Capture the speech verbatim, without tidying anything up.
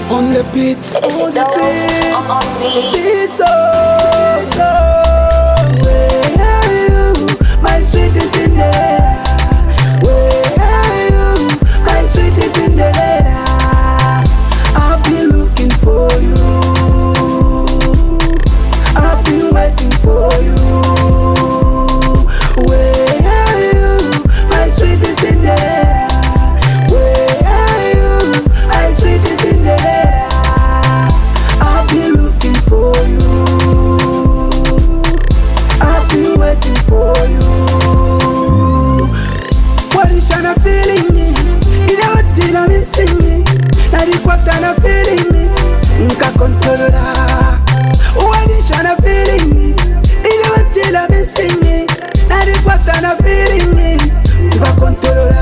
On the beat, On the beat, on me. beats, oh, oh. Where are you, my sweetest Cinderella? Where are you, my sweetest Cinderella? I've been looking for you. I've been waiting for you. Where are you, my sweetest Cinderella? Where are you, my sweetest Cinderella? I've been looking for you. I've been waiting for you. What is Shana feeling me? You know what I'm missing me. Now the quarter na feeling me. Nka controller. What is Shana feeling me? You know what I'm missing me. Now the quarter na feeling me. Nka controller.